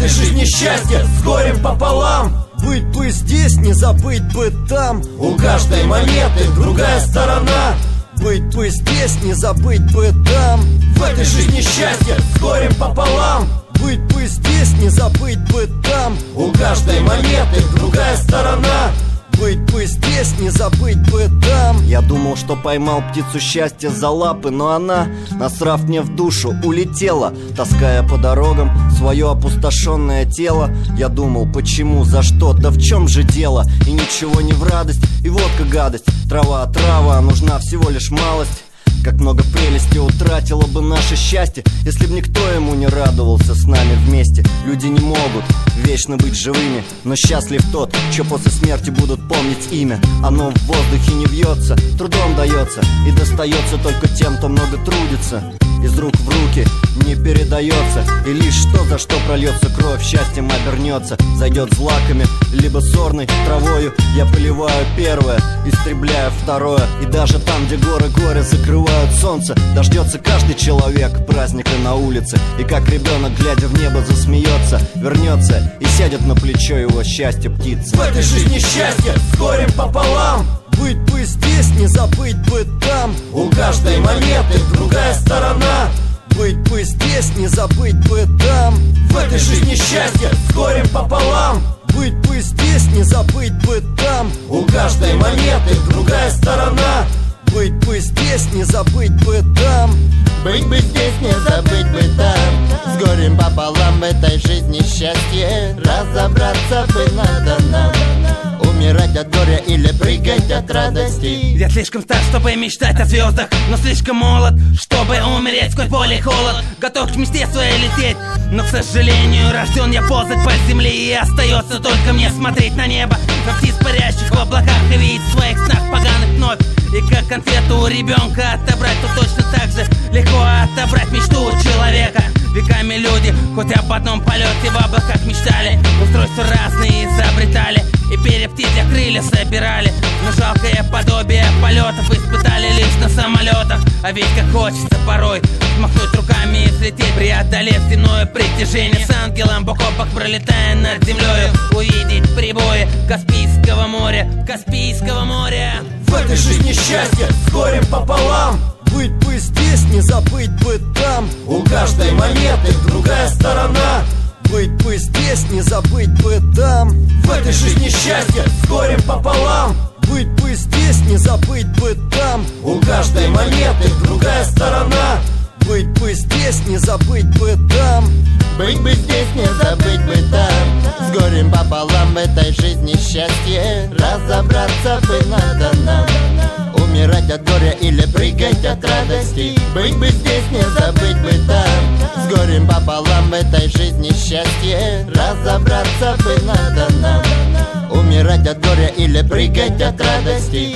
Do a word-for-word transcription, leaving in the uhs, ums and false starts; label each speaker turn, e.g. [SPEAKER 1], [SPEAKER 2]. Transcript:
[SPEAKER 1] этой жизни счастье с горем пополам. Быть бы здесь, не забыть бы там. У каждой монеты другая сторона. Быть бы здесь, не забыть бы там. В этой жизни счастье с горем пополам. Быть бы здесь, не забыть бы там. У каждой монеты другая сторона. Быть бы здесь, не забыть бы там. Я думал, что поймал птицу счастья за лапы, но она, насрав мне в душу, улетела, таская по дорогам свое опустошенное тело. Я думал, почему, за что, да в чем же дело? И ничего не в радость, и водка гадость. Трава трава, нужна всего лишь малость. Как много прелести утратило бы наше счастье, если б никто ему не радовался с нами вместе. Люди не могут вечно быть живыми, но счастлив тот, чё после смерти будут помнить имя. Оно в воздухе не вьется, трудом дается, и достается только тем, кто много трудится. Из рук в руки не передается, и лишь что за что прольется кровь, счастьем обернется. Зайдет злаками, либо сорной травою. Я поливаю первое, истребляю второе. И даже там, где горы горы закрывают солнце, дождется каждый человек праздника на улице. И как ребенок, глядя в небо, засмеется, вернется и сядет на плечо его счастье птицы. В этой жизни счастье с горем пополам. Быть бы здесь, не забыть бы там. У каждой монеты другая сторона. Быть бы здесь, не забыть бы там. В этой жизни счастье с горем пополам. Быть бы здесь, не забыть бы там. У каждой монеты другая сторона. Быть бы здесь, не забыть бы там.
[SPEAKER 2] Быть бы здесь, не забыть бы там. С горем пополам в этой жизни счастье. Разобраться бы надо нам. Умирать от горя или прыгать от радости.
[SPEAKER 3] Я слишком стар, чтобы мечтать о звездах, но слишком молод, чтобы умереть сквозь боль и холод. Готов к мечте своей лететь, но, к сожалению, рожден я ползать по земле. И остается только мне смотреть на небо, на птиц, парящих в облаках, и видеть в своих снах поганых вновь. И как конфету у ребенка отобрать, то точно так же легко отобрать мечту у человека. Веками люди хоть об одном полете в облаках мечтали, устройства разные изобретали, и перья птичьих крылья собирали. Но жалкое подобие полетов испытали лишь на самолетах. А ведь как хочется порой махнуть руками и взлететь, преодолев земное притяжение, с ангелом бок о бок пролетая над землей, увидеть прибои Каспийского моря, Каспийского моря.
[SPEAKER 1] В этой жизни счастье с горем пополам. Быть бы здесь, не забыть бы там. У каждой монеты другая сторона. Быть бы здесь, не забыть бы там. В этой жизни счастье с горем пополам. Быть бы здесь, не забыть бы там. У каждой монеты другая сторона. Быть бы здесь, не забыть бы там.
[SPEAKER 2] Быть бы здесь, не забыть бы там. С горем пополам в этой жизни счастье. Разобраться бы надо нам. Умирать от горя или прыгать от радости. Быть бы здесь, не забыть бы там. С горем пополам в этой жизни счастье. Разобраться бы надо нам. Умирать от горя или прыгать от радости.